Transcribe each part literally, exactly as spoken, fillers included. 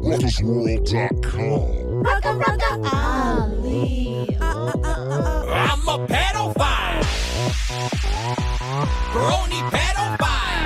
ruckus world dot com. Rucka Rucka Ali. I'm a pedophile. Brony pedophile.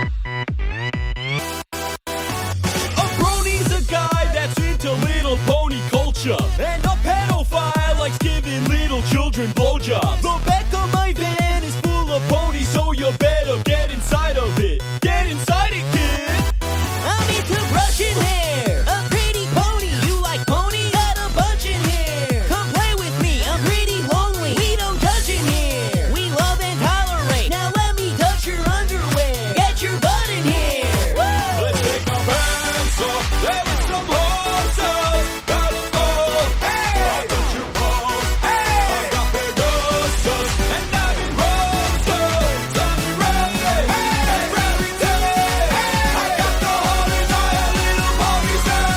A brony's a guy that's into little pony culture. And a pedophile likes giving little children blowjobs. The back of my van is full of ponies, so you better get inside of it. Get inside it, kid. I'm into brushing hair. A pretty pony. You like pony? Got a bunch in here. Come play with me. I'm pretty lonely. We don't judge in here. We love and tolerate. Now let me touch your underwear. Get your butt in here. Woo! Let's take our pants off. There is some horses. Gotta go. Hey! I got your balls. Hey! I got Pegasus. And I'm in Roses. Tommy Ray. Hey! And Rarity. Hey! I got the holy dial, little pony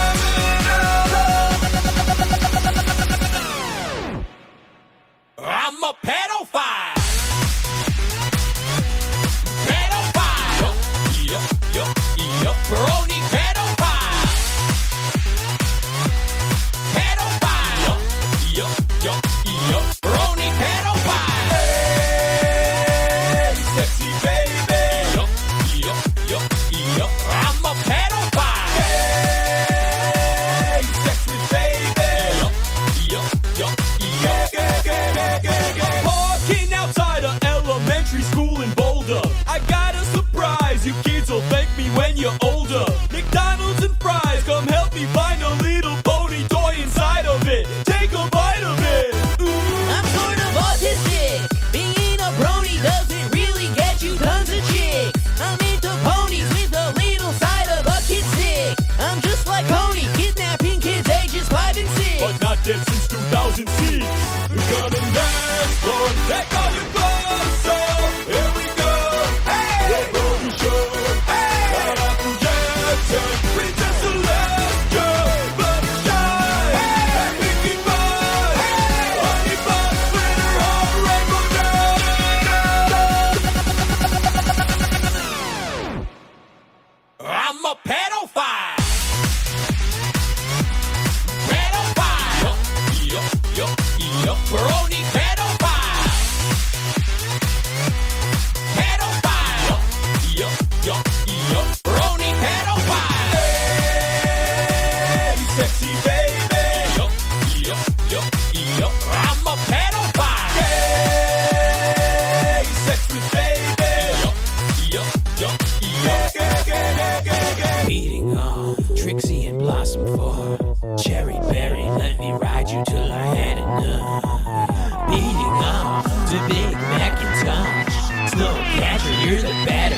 standing. I'm a pedophile. Pedophile. Yup, yup, yup. Brony pedophile. Pedophile. Yup, yup, yup. Brony pedophile. Hey, sexy baby. Yup, yup, yup, yup. I'm a pedophile. Hey, sexy baby. Yup, yup, yup, yup. Walking outside of elementary school in Boulder. I got a surprise. You kids will thank me when you're older. McDonald's and fries, come help me find a little pony toy inside of it. Take a bite of it. Ooh. I'm sort of autistic. Being a brony doesn't really get you tons of chicks. I'm into ponies with a little side of a kid stick. I'm just like Pony, kidnapping kids ages five and six. But not dead since two thousand six. We're gonna dance, Lord. Take all your clothes off. Here we go. Hey! We're gonna show. Hey! Shout out to Jackson. Princess Celestia. Buttershy. Hey! And Mickey Mouse. Hey! Honey Bun. Glitter on Rainbow Dash. I'm a pedophile. Pedophile. Yup, yup, yup. Brony pedophile. Pedophile. Yup, yup, yup. Brony pedophile. Hey, sexy baby. Yup, yup, yup, yup. I'm a pedophile. Hey, sexy baby. Yup, yup, yup, yup. Beating on Trixie and Blossom for Cherry Berry, let me ride you till I had enough. Beating on to Big Macintosh, Snowcatcher, you're the better